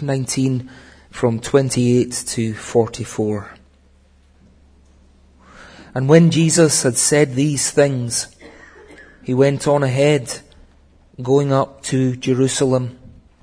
19 from 28 to 44. And when Jesus had said these things, he went on ahead, going up to Jerusalem.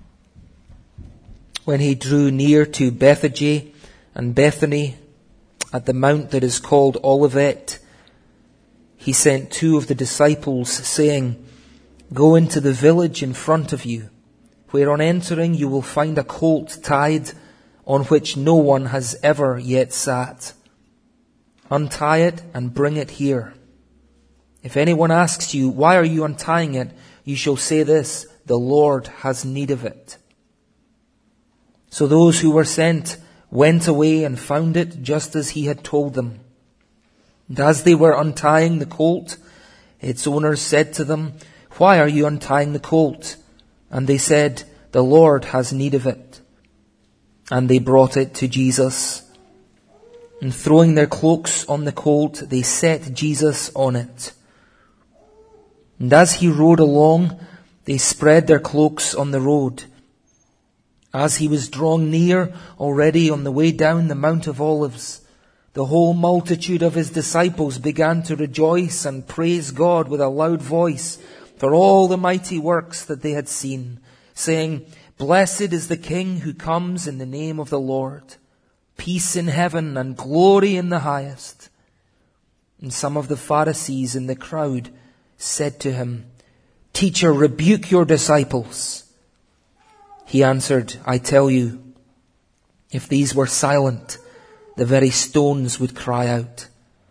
When he drew near to Bethphage and Bethany, at the mount that is called Olivet, he sent 2 of the disciples, saying, "Go into the village in front of you, where on entering you will find a colt tied, on which no one has ever yet sat. Untie it and bring it here. If anyone asks you, 'Why are you untying it?' you shall say this, 'The Lord has need of it.'" So those who were sent went away and found it just as he had told them. And as they were untying the colt, its owners said to them, "Why are you untying the colt?" And they said, "The Lord has need of it." And they brought it to Jesus. And throwing their cloaks on the colt, they set Jesus on it. And as he rode along, they spread their cloaks on the road. As he was drawing near already on the way down the Mount of Olives, the whole multitude of his disciples began to rejoice and praise God with a loud voice for all the mighty works that they had seen, saying, "Blessed is the King who comes in the name of the Lord. Peace in heaven and glory in the highest." And some of the Pharisees in the crowd said to him, "Teacher, rebuke your disciples." He answered, "I tell you, if these were silent, the very stones would cry out."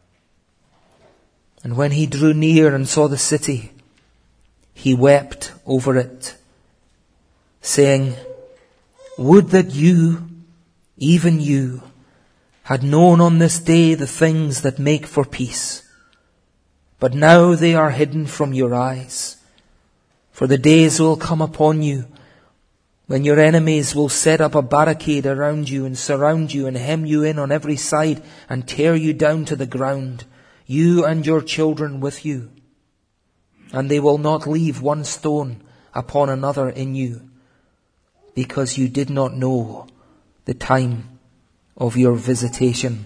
And when he drew near and saw the city, he wept over it, saying, "Would that you, even you, had known on this day the things that make for peace. But now they are hidden from your eyes. For the days will come upon you when your enemies will set up a barricade around you and surround you and hem you in on every side and tear you down to the ground, you and your children with you. And they will not leave one stone upon another in you, because you did not know the time of your visitation."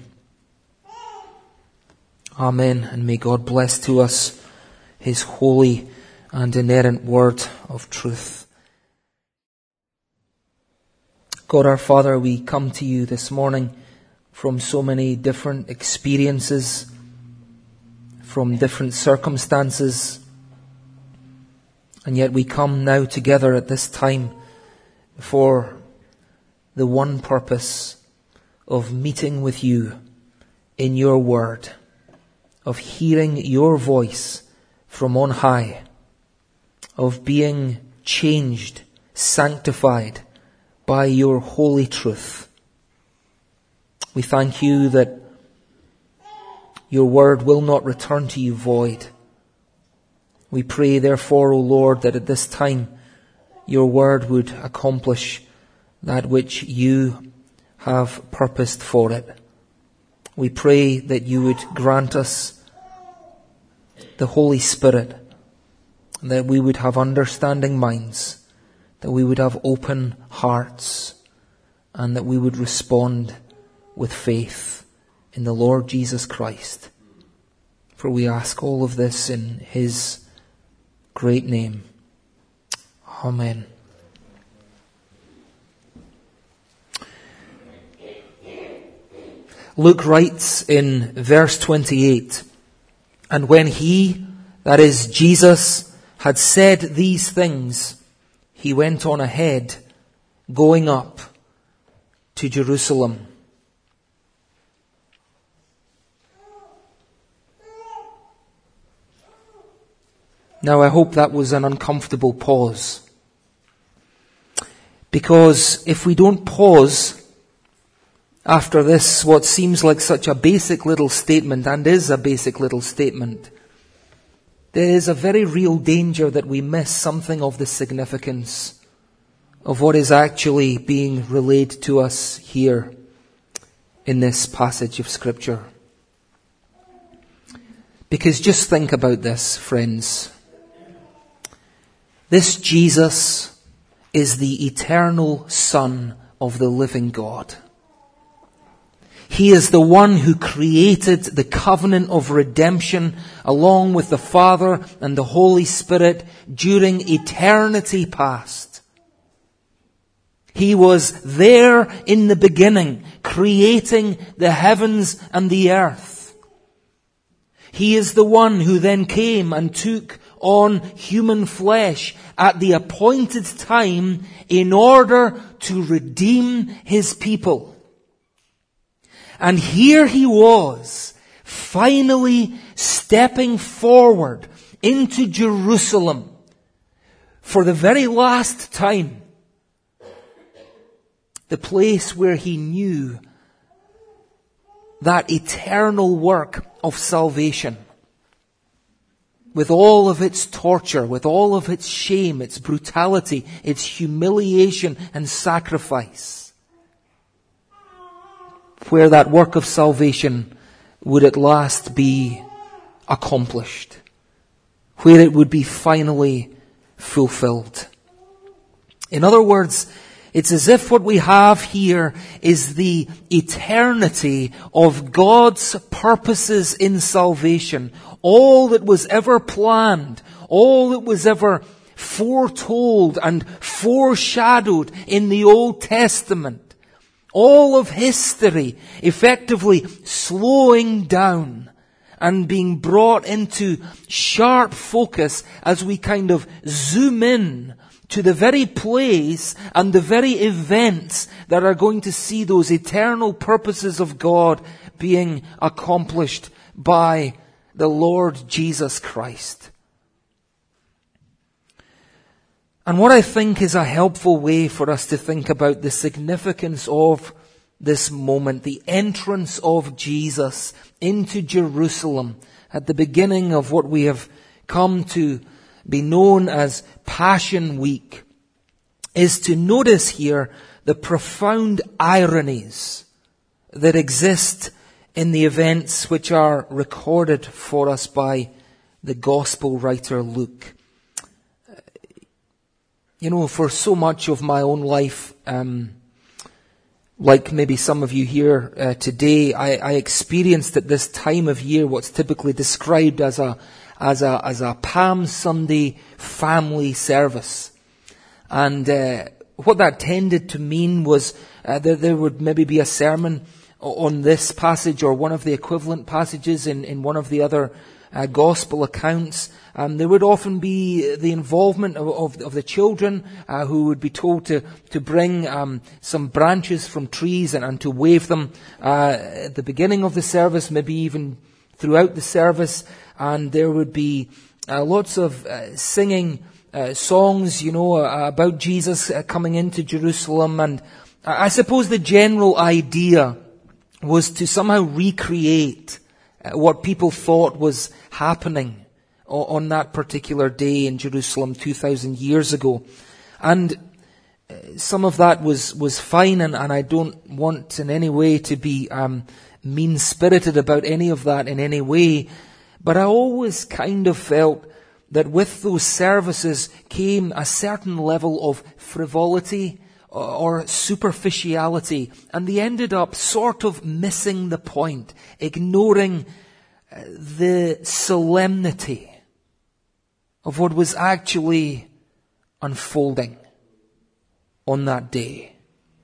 Amen. And may God bless to us his holy and inerrant word of truth. God our Father, we come to you this morning from so many different experiences, from different circumstances, and yet we come now together at this time for the one purpose of meeting with you in your word, of hearing your voice from on high, of being changed, sanctified by your holy truth. We thank you that your word will not return to you void. We pray therefore, O Lord, that at this time your word would accomplish that which you have purposed for it. We pray that you would grant us the Holy Spirit, that we would have understanding minds, that we would have open hearts, and that we would respond with faith in the Lord Jesus Christ. For we ask all of this in his great name. Amen. Luke writes in verse 28, "And when he," that is Jesus, "had said these things, he went on ahead, going up to Jerusalem." Now I hope that was an uncomfortable pause. Because if we don't pause after this, what seems like such a basic little statement, and is a basic little statement, there is a very real danger that we miss something of the significance of what is actually being relayed to us here in this passage of Scripture. Because just think about this, friends. This Jesus is the eternal Son of the living God. He is the one who created the covenant of redemption along with the Father and the Holy Spirit during eternity past. He was there in the beginning, creating the heavens and the earth. He is the one who then came and took on human flesh at the appointed time in order to redeem His people. And here He was, finally stepping forward into Jerusalem for the very last time. The place where He knew that eternal work of salvation, with all of its torture, with all of its shame, its brutality, its humiliation and sacrifice, where that work of salvation would at last be accomplished, where it would be finally fulfilled. In other words, it's as if what we have here is the eternity of God's purposes in salvation. All that was ever planned, all that was ever foretold and foreshadowed in the Old Testament. All of history effectively slowing down and being brought into sharp focus as we kind of zoom in to the very place and the very events that are going to see those eternal purposes of God being accomplished by the Lord Jesus Christ. And what I think is a helpful way for us to think about the significance of this moment, the entrance of Jesus into Jerusalem at the beginning of what we have come to be known as Passion Week, is to notice here the profound ironies that exist in the events which are recorded for us by the Gospel writer Luke. You know, for so much of my own life, like maybe some of you here today, I experienced at this time of year what's typically described as a Palm Sunday family service. And what that tended to mean was that there would maybe be a sermon on this passage or one of the equivalent passages in one of the other gospel accounts. There would often be the involvement of the children who would be told to bring some branches from trees and to wave them at the beginning of the service, maybe even throughout the service. And there would be lots of singing songs, about Jesus coming into Jerusalem. And I suppose the general idea was to somehow recreate what people thought was happening on that particular day in Jerusalem 2,000 years ago. And some of that was fine, and I don't want in any way to be mean-spirited about any of that in any way. But I always kind of felt that with those services came a certain level of frivolity or superficiality, and they ended up sort of missing the point, ignoring the solemnity of what was actually unfolding on that day.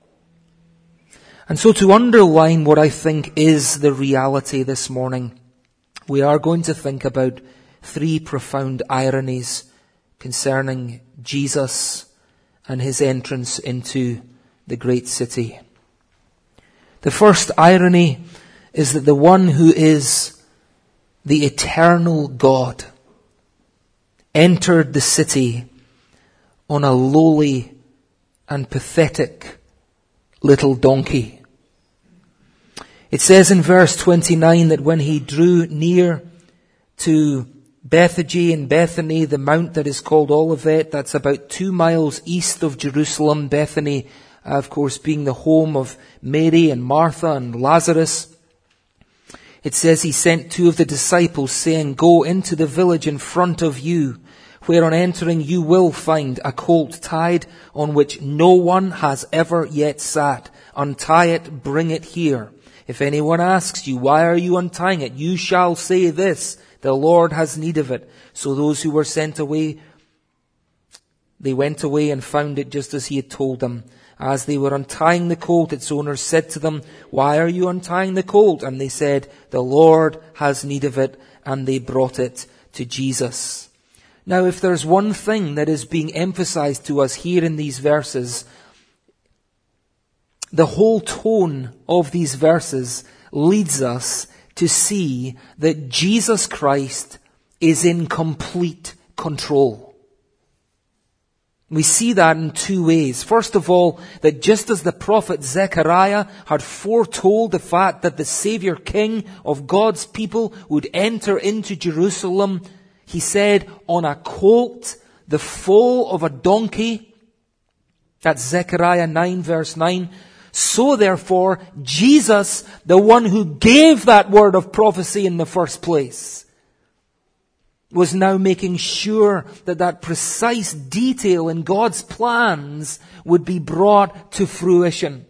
And so to underline what I think is the reality this morning, we are going to think about three profound ironies concerning Jesus and His entrance into the great city. The first irony is that the one who is the eternal God entered the city on a lowly and pathetic little donkey. It says in verse 29 that when He drew near to Bethphage and Bethany, the mount that is called Olivet, that's about 2 miles east of Jerusalem. Bethany, of course, being the home of Mary and Martha and Lazarus. It says He sent 2 of the disciples saying, "Go into the village in front of you, where on entering you will find a colt tied on which no one has ever yet sat. Untie it, bring it here. If anyone asks you, why are you untying it? You shall say this, the Lord has need of it. So those who were sent away, they went away and found it just as he had told them. As they were untying the colt, its owner said to them, why are you untying the colt? And they said, the Lord has need of it. And they brought it to Jesus. Now, if there's one thing that is being emphasized to us here in these verses, the whole tone of these verses leads us to see that Jesus Christ is in complete control. We see that in two ways. First of all, that just as the prophet Zechariah had foretold the fact that the Savior King of God's people would enter into Jerusalem, he said, on a colt, the foal of a donkey. That's Zechariah 9 verse 9. So therefore, Jesus, the one who gave that word of prophecy in the first place, was now making sure that that precise detail in God's plans would be brought to fruition.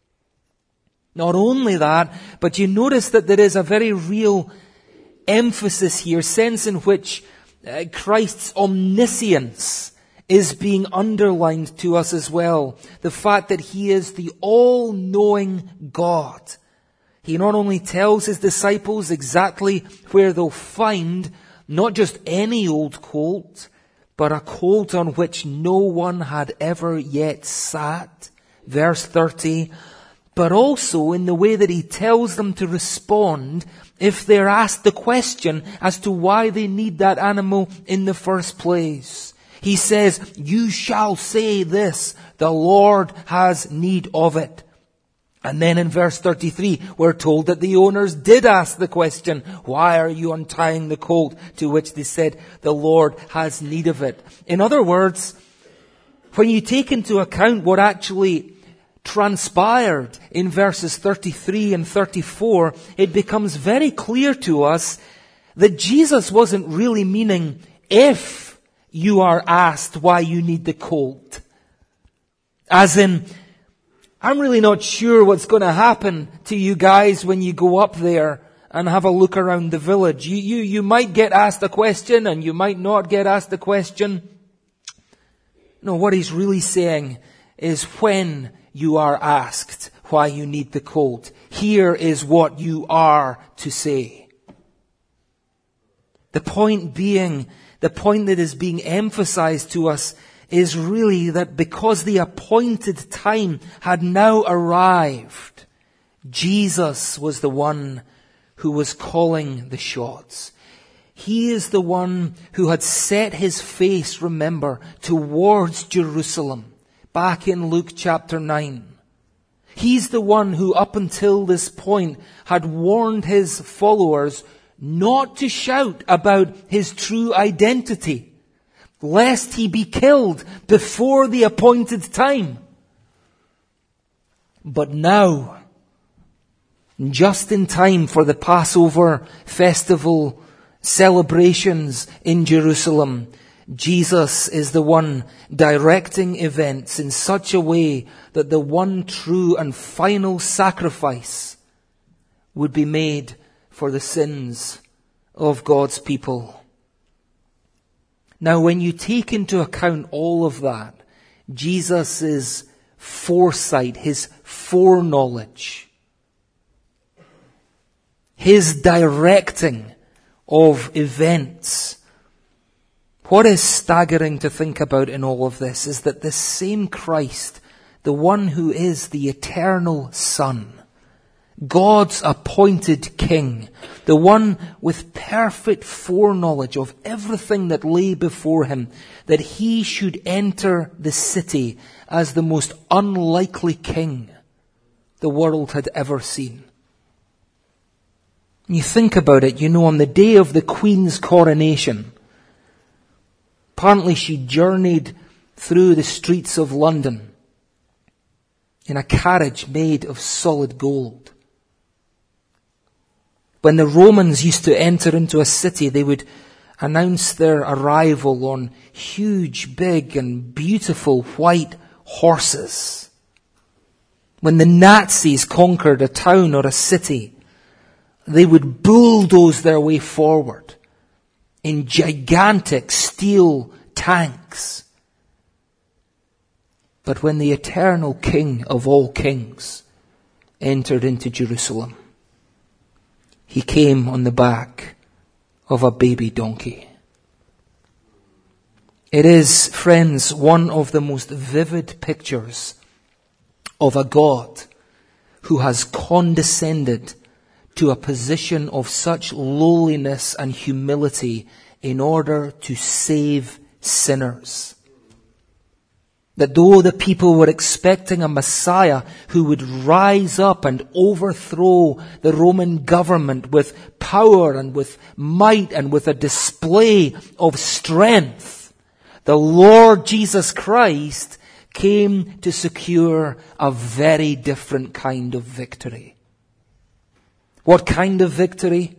Not only that, but you notice that there is a very real emphasis here, sense in which Christ's omniscience is being underlined to us as well. The fact that he is the all-knowing God. He not only tells his disciples exactly where they'll find not just any old colt, but a colt on which no one had ever yet sat. Verse 30. But also in the way that he tells them to respond if they're asked the question as to why they need that animal in the first place. He says, you shall say this, the Lord has need of it. And then in verse 33, we're told that the owners did ask the question, why are you untying the colt? To which they said, the Lord has need of it. In other words, when you take into account what actually transpired in verses 33 and 34, it becomes very clear to us that Jesus wasn't really meaning if you are asked why you need the colt. As in, I'm really not sure what's going to happen to you guys when you go up there and have a look around the village. You might get asked a question and you might not get asked a question. No, what he's really saying is when you are asked why you need the colt, here is what you are to say. The point being, the point that is being emphasized to us is really that because the appointed time had now arrived, Jesus was the one who was calling the shots. He is the one who had set his face, remember, towards Jerusalem. Back in Luke chapter 9. He's the one who up until this point had warned his followers not to shout about his true identity, lest he be killed before the appointed time. But now, just in time for the Passover festival celebrations in Jerusalem, Jesus is the one directing events in such a way that the one true and final sacrifice would be made for the sins of God's people. Now, when you take into account all of that, Jesus' foresight, his foreknowledge, his directing of events, what is staggering to think about in all of this is that this same Christ, the one who is the eternal Son, God's appointed King, the one with perfect foreknowledge of everything that lay before him, that he should enter the city as the most unlikely king the world had ever seen. You think about it, on the day of the Queen's coronation, apparently she journeyed through the streets of London in a carriage made of solid gold. When the Romans used to enter into a city, they would announce their arrival on huge, big and beautiful white horses. When the Nazis conquered a town or a city, they would bulldoze their way forward in gigantic steel tanks. But when the eternal King of all kings entered into Jerusalem, he came on the back of a baby donkey. It is, friends, one of the most vivid pictures of a God who has condescended to a position of such lowliness and humility in order to save sinners. That though the people were expecting a Messiah who would rise up and overthrow the Roman government with power and with might and with a display of strength, the Lord Jesus Christ came to secure a very different kind of victory. What kind of victory?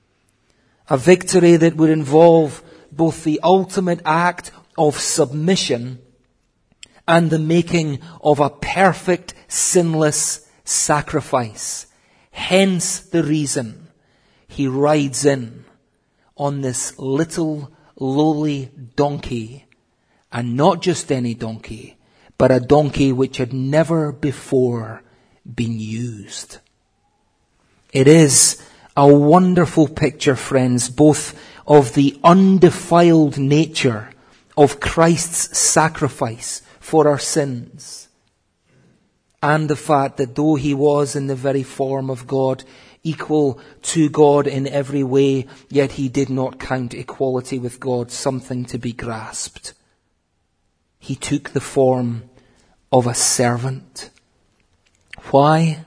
A victory that would involve both the ultimate act of submission and the making of a perfect, sinless sacrifice. Hence the reason he rides in on this little lowly donkey, and not just any donkey, but a donkey which had never before been used. It is a wonderful picture, friends, both of the undefiled nature of Christ's sacrifice for our sins, and the fact that though he was in the very form of God, equal to God in every way, yet he did not count equality with God something to be grasped. He took the form of a servant. Why?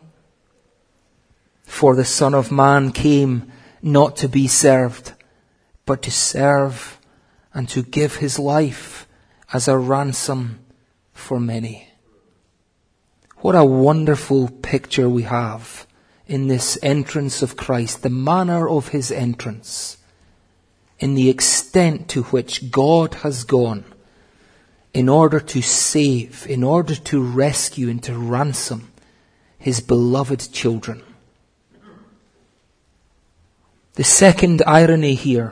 For the Son of Man came not to be served, but to serve and to give his life as a ransom for many. What a wonderful picture we have in this entrance of Christ, the manner of his entrance, in the extent to which God has gone in order to save, in order to rescue and to ransom his beloved children. The second irony here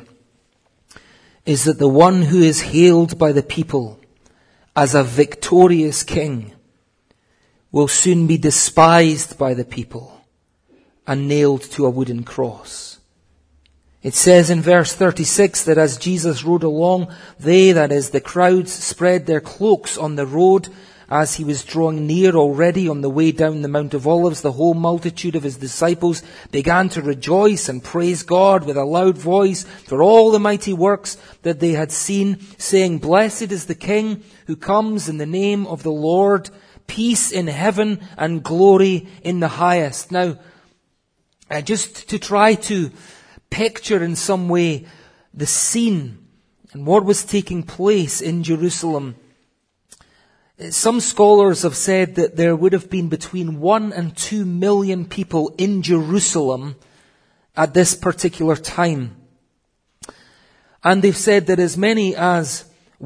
is that the one who is hailed by the people as a victorious king will soon be despised by the people and nailed to a wooden cross. It says in verse 36 that as Jesus rode along, they, that is the crowds, spread their cloaks on the road. As he was drawing near already on the way down the Mount of Olives, the whole multitude of his disciples began to rejoice and praise God with a loud voice for all the mighty works that they had seen, saying, "Blessed is the King who comes in the name of the Lord, peace in heaven and glory in the highest." Now, just to try to picture in some way the scene and what was taking place in Jerusalem, some scholars have said that there would have been between 1 and 2 million people in Jerusalem at this particular time. And they've said that as many as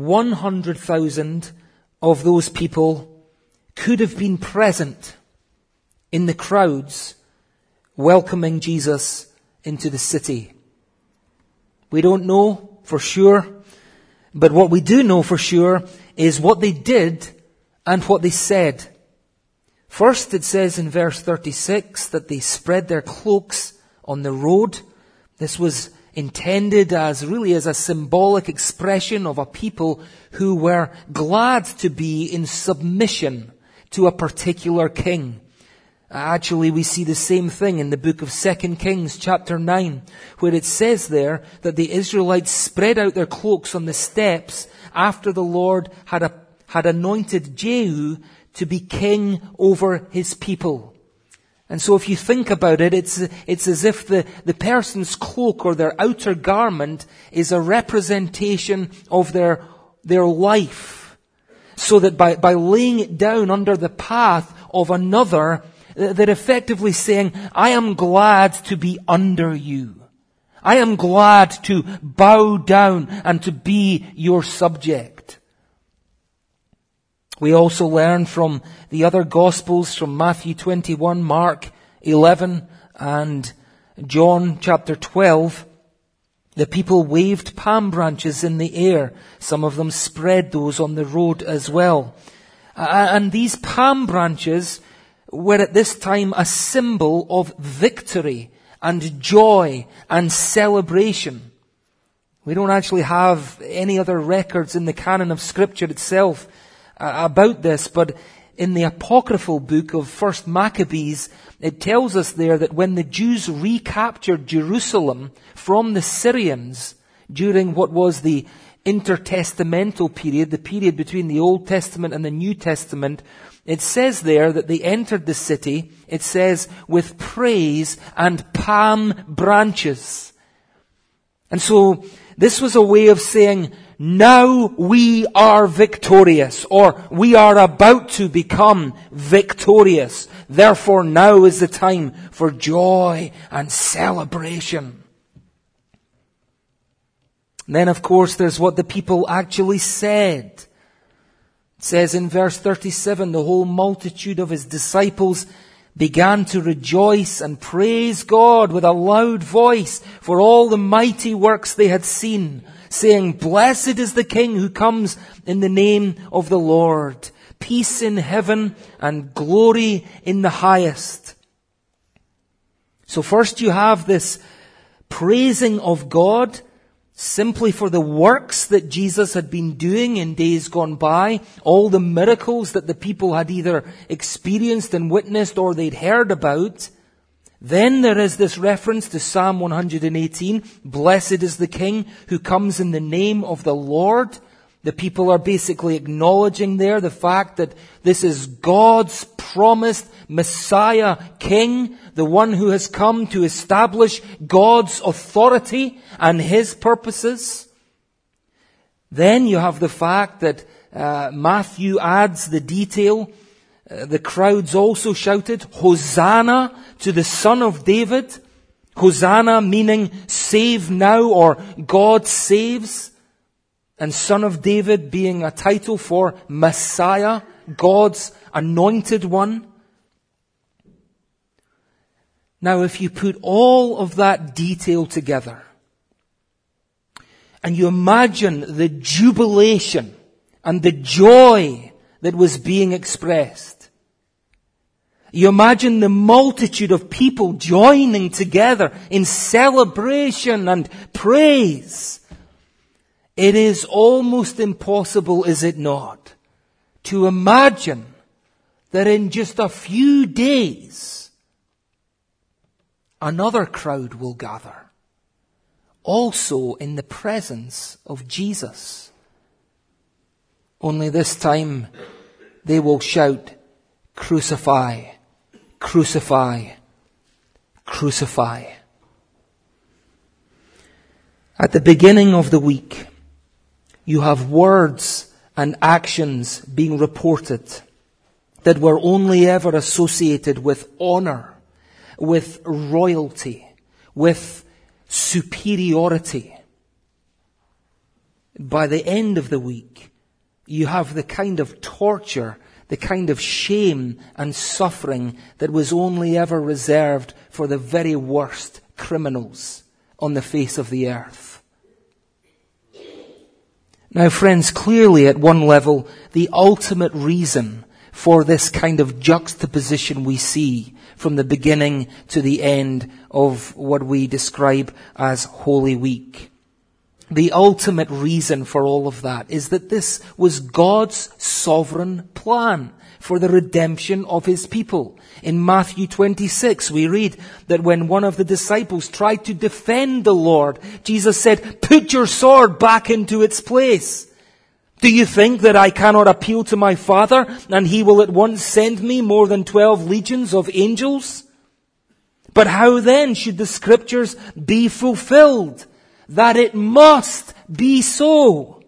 100,000 of those people could have been present in the crowds welcoming Jesus into the city. We don't know for sure, but what we do know for sure is what they did and what they said. First, it says in verse 36 that they spread their cloaks on the road. This was intended as a symbolic expression of a people who were glad to be in submission to a particular king. Actually, we see the same thing in the book of 2 Kings chapter 9, where it says there that the Israelites spread out their cloaks on the steps after the Lord had anointed Jehu to be king over his people. And so if you think about it, it's as if the person's cloak or their outer garment is a representation of their life. So that by laying it down under the path of another, they're effectively saying, I am glad to be under you. I am glad to bow down and to be your subject. We also learn from the other Gospels, from Matthew 21, Mark 11, and John chapter 12, the people waved palm branches in the air. Some of them spread those on the road as well. And these palm branches were at this time a symbol of victory and joy and celebration. We don't actually have any other records in the canon of Scripture itself about this, but in the apocryphal book of 1 Maccabees, it tells us there that when the Jews recaptured Jerusalem from the Syrians during what was the intertestamental period, the period between the Old Testament and the New Testament, it says there that they entered the city, it says, with praise and palm branches. And so this was a way of saying, now we are victorious, or we are about to become victorious. Therefore now is the time for joy and celebration. And then of course there's what the people actually said. It says in verse 37, the whole multitude of his disciples began to rejoice and praise God with a loud voice for all the mighty works they had seen, saying, blessed is the King who comes in the name of the Lord. Peace in heaven and glory in the highest. So first you have this praising of God simply for the works that Jesus had been doing in days gone by, all the miracles that the people had either experienced and witnessed or they'd heard about. Then there is this reference to Psalm 118, blessed is the King who comes in the name of the Lord. The people are basically acknowledging there the fact that this is God's promised Messiah King, the one who has come to establish God's authority and His purposes. Then you have the fact that Matthew adds the detail. The crowds also shouted, Hosanna to the Son of David. Hosanna meaning save now, or God saves. And Son of David being a title for Messiah, God's anointed one. Now if you put all of that detail together, and you imagine the jubilation and the joy that was being expressed, you imagine the multitude of people joining together in celebration and praise. It is almost impossible, is it not, to imagine that in just a few days, another crowd will gather, also in the presence of Jesus. Only this time they will shout, crucify, crucify, crucify. At the beginning of the week, you have words and actions being reported that were only ever associated with honor, with royalty, with superiority. By the end of the week, you have the kind of torture, the kind of shame and suffering that was only ever reserved for the very worst criminals on the face of the earth. Now, friends, clearly at one level, the ultimate reason for this kind of juxtaposition we see from the beginning to the end of what we describe as Holy Week. The ultimate reason for all of that is that this was God's sovereign plan for the redemption of His people. In Matthew 26, we read that when one of the disciples tried to defend the Lord, Jesus said, put your sword back into its place. Do you think that I cannot appeal to my Father and He will at once send me more than 12 legions of angels? But how then should the Scriptures be fulfilled? That it must be so.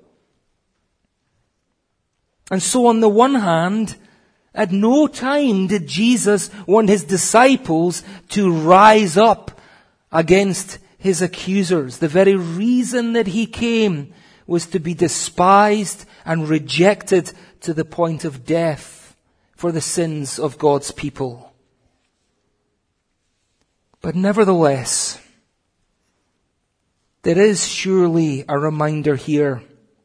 And so on the one hand, at no time did Jesus want His disciples to rise up against his accusers. The very reason that he came was to be despised and rejected to the point of death for the sins of God's people. But nevertheless, there is surely a reminder here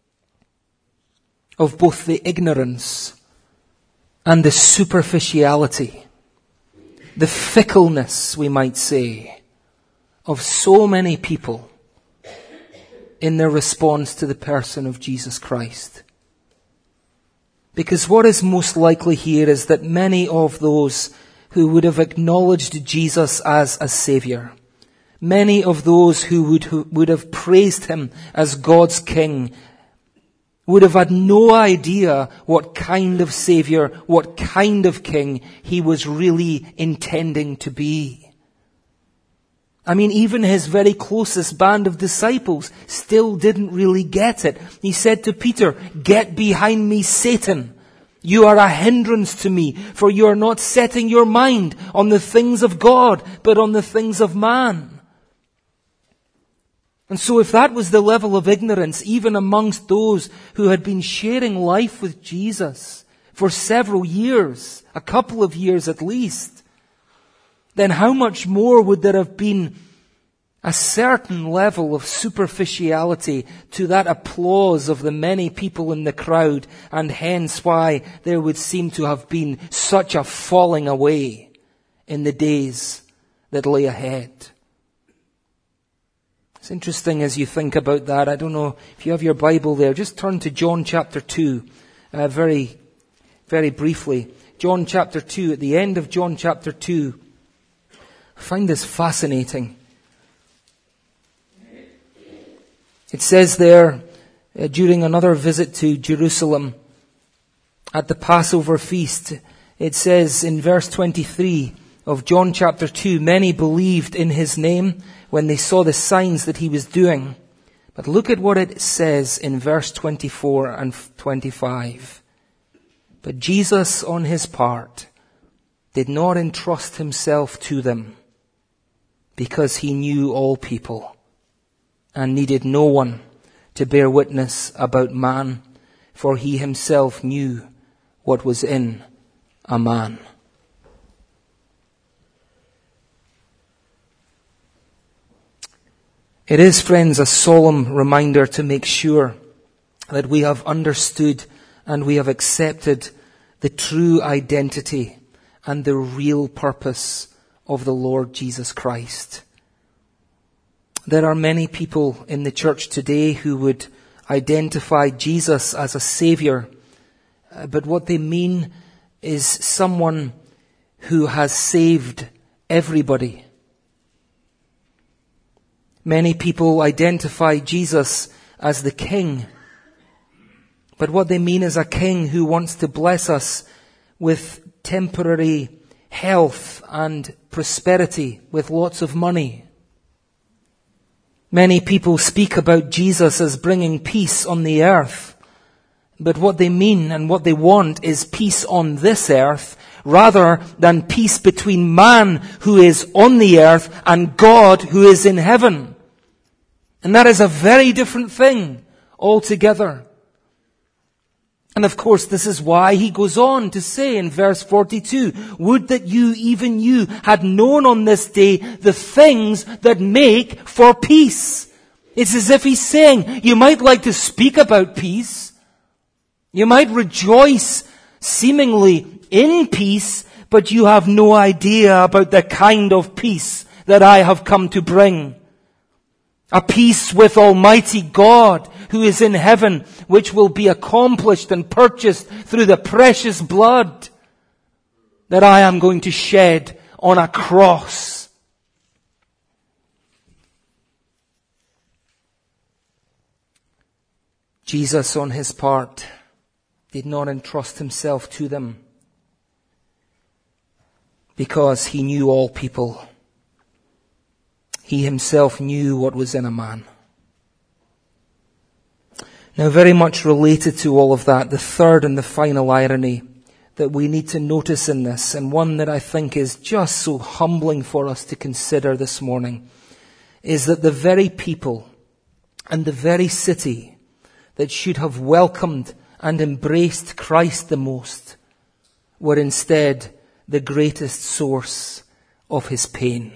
of both the ignorance and the superficiality, the fickleness, we might say, of so many people in their response to the person of Jesus Christ. Because what is most likely here is that many of those who would have acknowledged Jesus as a Savior, many of those who would have praised him as God's King, would have had no idea what kind of Savior, what kind of King he was really intending to be. I mean, even his very closest band of disciples still didn't really get it. He said to Peter, "Get behind me, Satan. You are a hindrance to me, for you are not setting your mind on the things of God, but on the things of man." And so if that was the level of ignorance, even amongst those who had been sharing life with Jesus for several years, a couple of years at least, then how much more would there have been a certain level of superficiality to that applause of the many people in the crowd, and hence why there would seem to have been such a falling away in the days that lay ahead. It's interesting as you think about that. I don't know if you have your Bible there. Just turn to John chapter 2, very, very briefly. John chapter 2, at the end of John chapter 2. I find this fascinating. It says there, during another visit to Jerusalem, at the Passover feast, it says in verse 23 of John chapter 2, "Many believed in his name when they saw the signs that he was doing." But look at what it says in verse 24 and 25. "But Jesus, on his part, did not entrust himself to them, because he knew all people, and needed no one to bear witness about man, for he himself knew what was in a man." It is, friends, a solemn reminder to make sure that we have understood and we have accepted the true identity and the real purpose of the Lord Jesus Christ. There are many people in the church today who would identify Jesus as a Savior, but what they mean is someone who has saved everybody. Many people identify Jesus as the King, but what they mean is a king who wants to bless us with temporary health and prosperity, with lots of money. Many people speak about Jesus as bringing peace on the earth, but what they mean and what they want is peace on this earth, rather than peace between man who is on the earth and God who is in heaven. And that is a very different thing altogether. And of course, this is why he goes on to say in verse 42, "Would that you, even you, had known on this day the things that make for peace." It's as if he's saying, you might like to speak about peace. You might rejoice seemingly in peace, but you have no idea about the kind of peace that I have come to bring. A peace with Almighty God who is in heaven, which will be accomplished and purchased through the precious blood that I am going to shed on a cross. Jesus, on his part, did not entrust himself to them because he knew all people. He himself knew what was in a man. Now, very much related to all of that, the third and the final irony that we need to notice in this, and one that I think is just so humbling for us to consider this morning, is that the very people and the very city that should have welcomed and embraced Christ the most were instead the greatest source of his pain.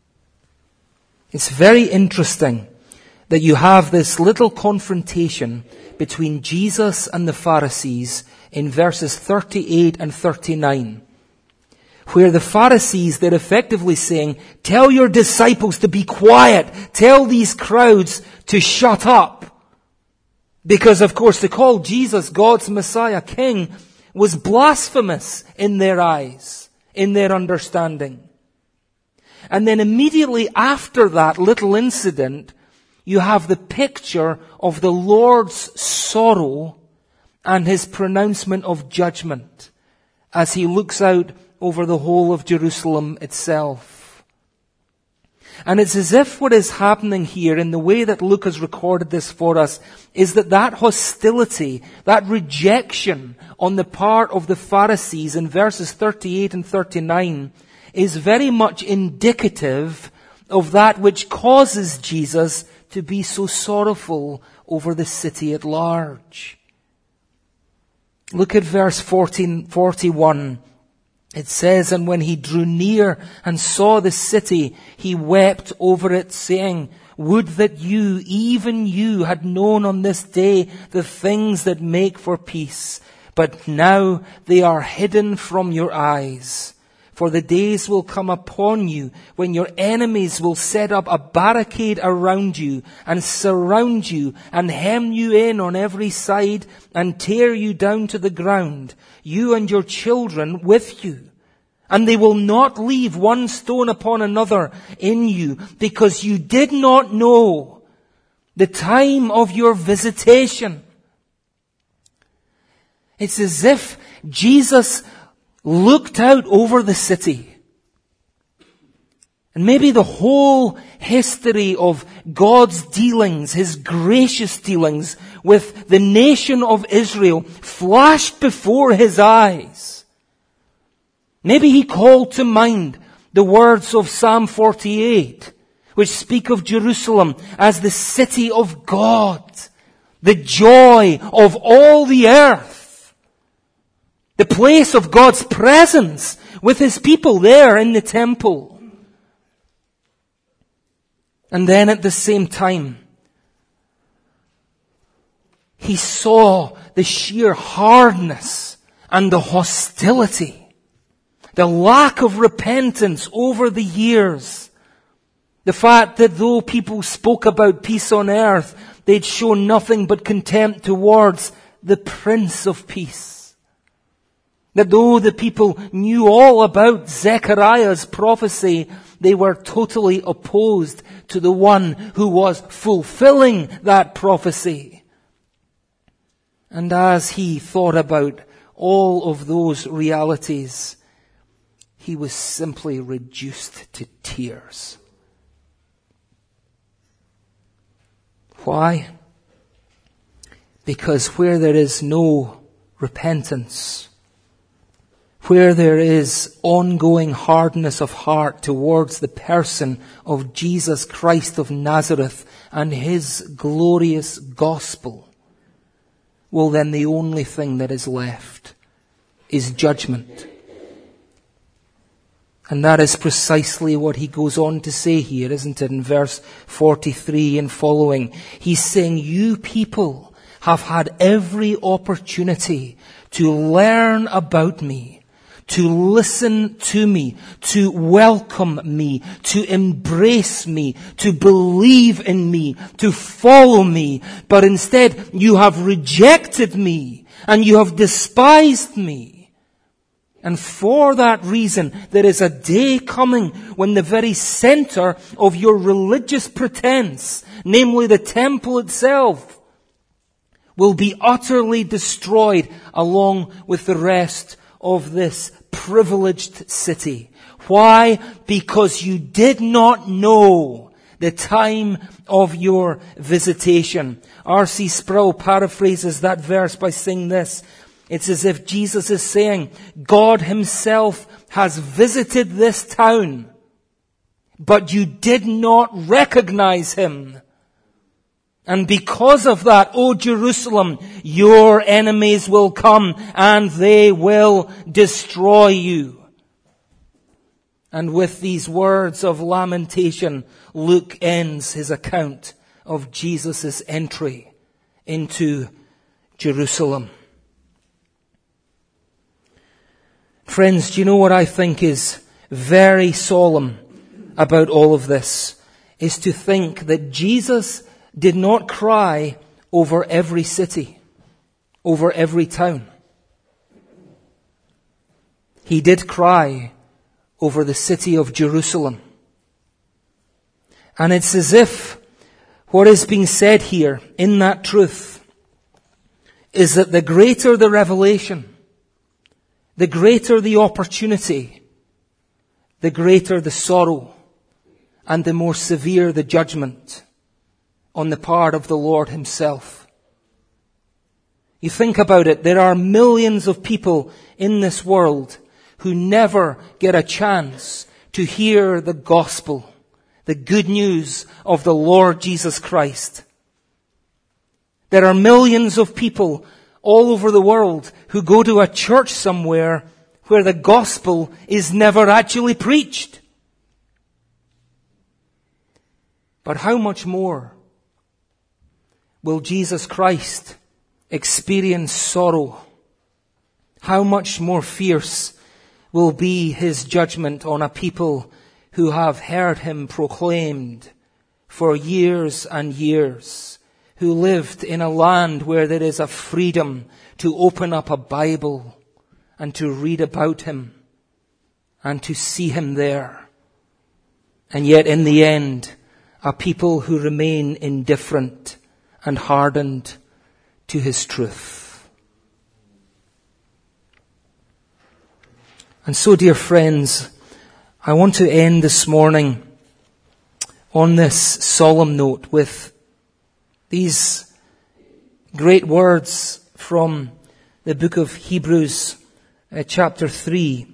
It's very interesting that you have this little confrontation between Jesus and the Pharisees in verses 38 and 39, where the Pharisees, they're effectively saying, tell your disciples to be quiet, tell these crowds to shut up. Because, of course, to call Jesus God's Messiah King was blasphemous in their eyes, in their understanding. And then immediately after that little incident, you have the picture of the Lord's sorrow and his pronouncement of judgment as he looks out over the whole of Jerusalem itself. And it's as if what is happening here in the way that Luke has recorded this for us is that hostility, that rejection on the part of the Pharisees in verses 38 and 39 is very much indicative of that which causes Jesus to be so sorrowful over the city at large. Look at verse 41. It says, and when he drew near and saw the city, he wept over it, saying, would that you, even you, had known on this day the things that make for peace. But now they are hidden from your eyes. For the days will come upon you when your enemies will set up a barricade around you and surround you and hem you in on every side and tear you down to the ground, you and your children with you. And they will not leave one stone upon another in you, because you did not know the time of your visitation. It's as if Jesus looked out over the city. And maybe the whole history of God's dealings, his gracious dealings with the nation of Israel flashed before his eyes. Maybe he called to mind the words of Psalm 48, which speak of Jerusalem as the city of God, the joy of all the earth. The place of God's presence with his people there in the temple. And then at the same time, he saw the sheer hardness and the hostility, the lack of repentance over the years. The fact that though people spoke about peace on earth, they'd show nothing but contempt towards the Prince of Peace. That though the people knew all about Zechariah's prophecy, they were totally opposed to the one who was fulfilling that prophecy. And as he thought about all of those realities, he was simply reduced to tears. Why? Because where there is no repentance, where there is ongoing hardness of heart towards the person of Jesus Christ of Nazareth and his glorious gospel, well then the only thing that is left is judgment. And that is precisely what he goes on to say here, isn't it? In verse 43 and following, he's saying, you people have had every opportunity to learn about me, to listen to me, to welcome me, to embrace me, to believe in me, to follow me. But instead, you have rejected me and you have despised me. And for that reason, there is a day coming when the very center of your religious pretense, namely the temple itself, will be utterly destroyed along with the rest of this privileged city. Why? Because you did not know the time of your visitation. R.C. Sproul paraphrases that verse by saying this. It's as if Jesus is saying, God himself has visited this town but you did not recognize him. And because of that, O Jerusalem, your enemies will come and they will destroy you. And with these words of lamentation, Luke ends his account of Jesus' entry into Jerusalem. Friends, do you know what I think is very solemn about all of this? Is to think that Jesus did not cry over every city, over every town. He did cry over the city of Jerusalem. And it's as if what is being said here in that truth is that the greater the revelation, the greater the opportunity, the greater the sorrow, and the more severe the judgment on the part of the Lord himself. You think about it, there are millions of people in this world who never get a chance to hear the gospel, the good news of the Lord Jesus Christ. There are millions of people all over the world who go to a church somewhere where the gospel is never actually preached. But how much more will Jesus Christ experience sorrow? How much more fierce will be his judgment on a people who have heard him proclaimed for years and years, who lived in a land where there is a freedom to open up a Bible and to read about him and to see him there. And yet in the end, a people who remain indifferent and hardened to his truth. And so, dear friends, I want to end this morning on this solemn note with these great words from the book of Hebrews, chapter 3.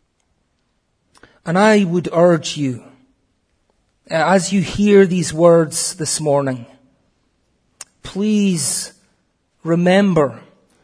And I would urge you, as you hear these words this morning, please remember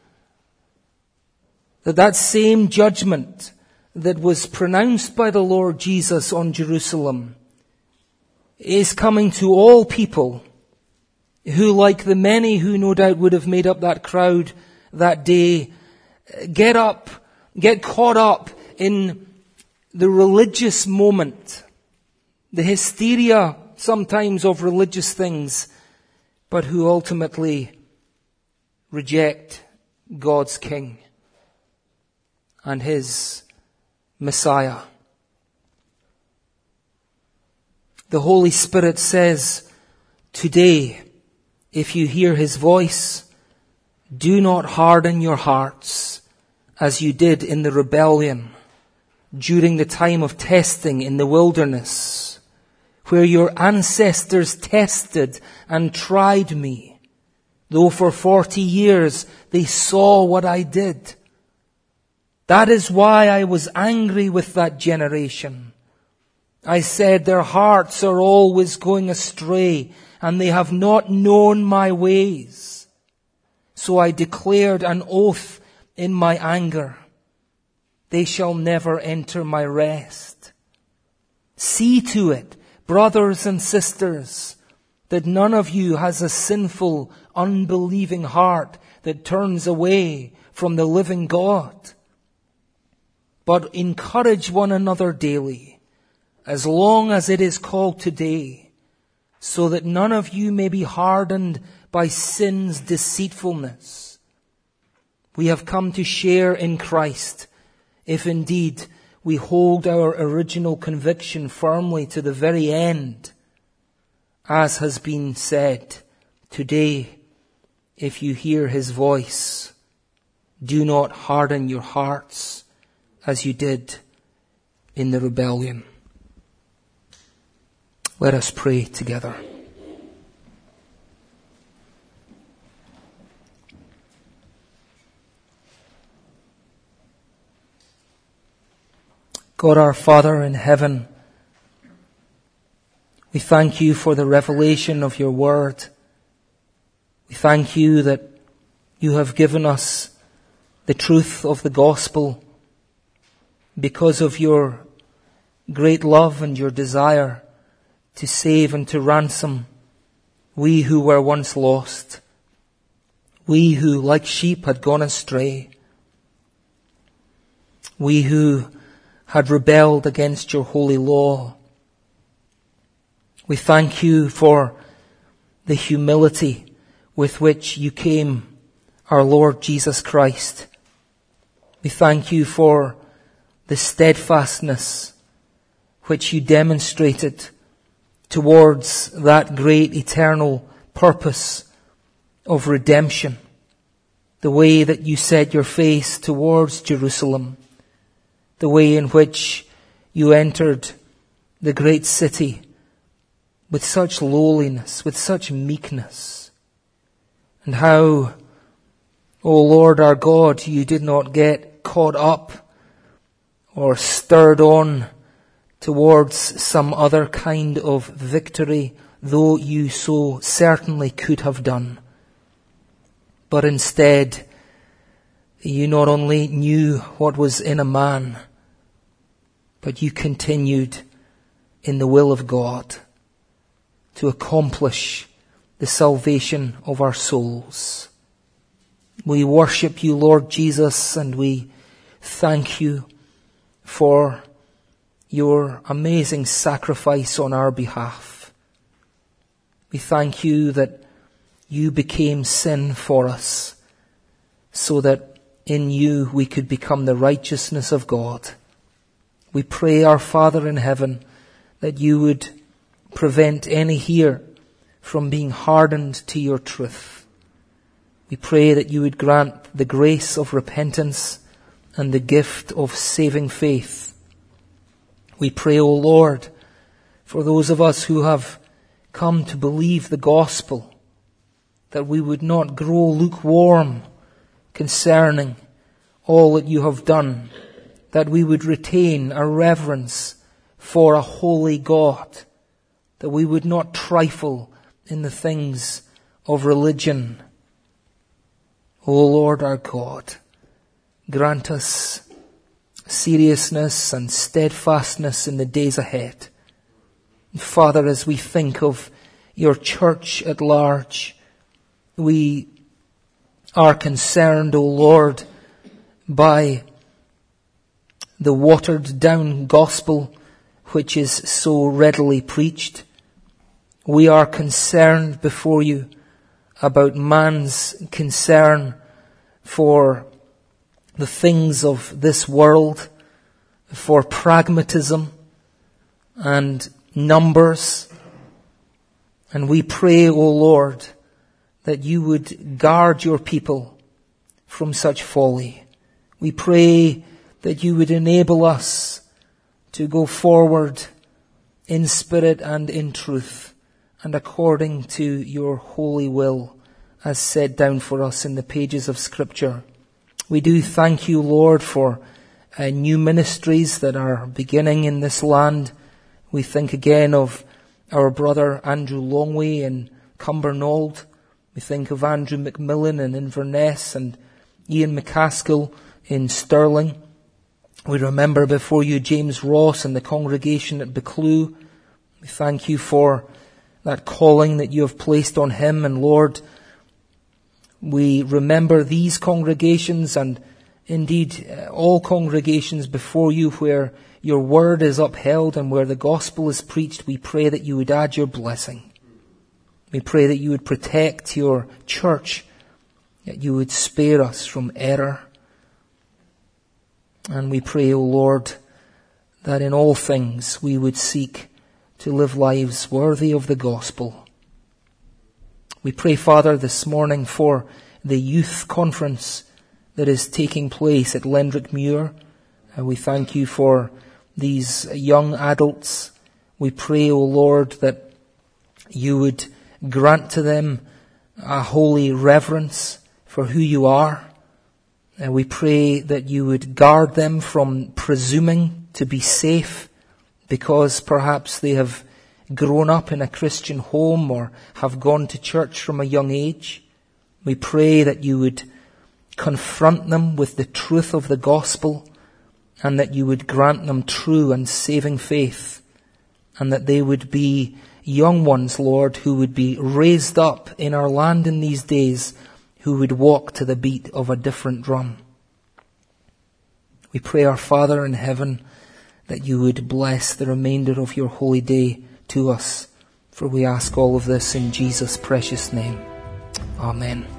that that same judgment that was pronounced by the Lord Jesus on Jerusalem is coming to all people who, like the many who no doubt would have made up that crowd that day, get caught up in the religious moment, the hysteria sometimes of religious things, but who ultimately reject God's King and his Messiah. The Holy Spirit says, today, if you hear his voice, do not harden your hearts as you did in the rebellion during the time of testing in the wilderness, where your ancestors tested and tried me, though for 40 years they saw what I did. That is why I was angry with that generation. I said, their hearts are always going astray, and they have not known my ways. So I declared an oath in my anger. They shall never enter my rest. See to it, brothers and sisters, that none of you has a sinful, unbelieving heart that turns away from the living God. But encourage one another daily, as long as it is called today, so that none of you may be hardened by sin's deceitfulness. We have come to share in Christ, if indeed we hold our original conviction firmly to the very end. As has been said, today, if you hear his voice, do not harden your hearts as you did in the rebellion. Let us pray together. God our Father in heaven, We thank you for the revelation of your word. We thank you that you have given us the truth of the gospel because of your great love and your desire to save and to ransom we who were once lost, we who like sheep had gone astray, we who had rebelled against your holy law. We thank you for the humility with which you came, our Lord Jesus Christ. We thank you for the steadfastness which you demonstrated towards that great eternal purpose of redemption, the way that you set your face towards Jerusalem, the way in which you entered the great city with such lowliness, with such meekness, and how, O Lord our God, you did not get caught up or stirred on towards some other kind of victory, though you so certainly could have done. But instead, you not only knew what was in a man, but you continued in the will of God to accomplish the salvation of our souls. We worship you, Lord Jesus, and we thank you for your amazing sacrifice on our behalf. We thank you that you became sin for us so that in you we could become the righteousness of God. We pray, our Father in heaven, that you would prevent any here from being hardened to your truth. We pray that you would grant the grace of repentance and the gift of saving faith. We pray, O Lord, for those of us who have come to believe the gospel, that we would not grow lukewarm concerning all that you have done, that we would retain a reverence for a holy God, that we would not trifle in the things of religion. O Lord our God, grant us seriousness and steadfastness in the days ahead. Father, as we think of your church at large, we are concerned, O Lord, by the watered down gospel which is so readily preached. We are concerned before you about man's concern for the things of this world, for pragmatism and numbers. And we pray, O Lord, that you would guard your people from such folly. We pray that you would enable us to go forward in spirit and in truth and according to your holy will as set down for us in the pages of Scripture. We do thank you, Lord, for new ministries that are beginning in this land. We think again of our brother Andrew Longway in Cumbernauld. We think of Andrew McMillan in Inverness and Ian McCaskill in Stirling. We remember before you James Ross and the congregation at Buccleuch. We thank you for that calling that you have placed on him. And Lord, we remember these congregations and indeed all congregations before you where your word is upheld and where the gospel is preached. We pray that you would add your blessing. We pray that you would protect your church, that you would spare us from error. And we pray, O Lord, that in all things we would seek to live lives worthy of the gospel. We pray, Father, this morning for the youth conference that is taking place at Lendrick-Muir. We thank you for these young adults. We pray, O Lord, that you would grant to them a holy reverence for who you are. And we pray that you would guard them from presuming to be safe because perhaps they have grown up in a Christian home or have gone to church from a young age. We pray that you would confront them with the truth of the gospel, and that you would grant them true and saving faith, and that they would be young ones, Lord, who would be raised up in our land in these days, who would walk to the beat of a different drum. We pray, our Father in heaven, that you would bless the remainder of your holy day to us, for we ask all of this in Jesus' precious name. Amen.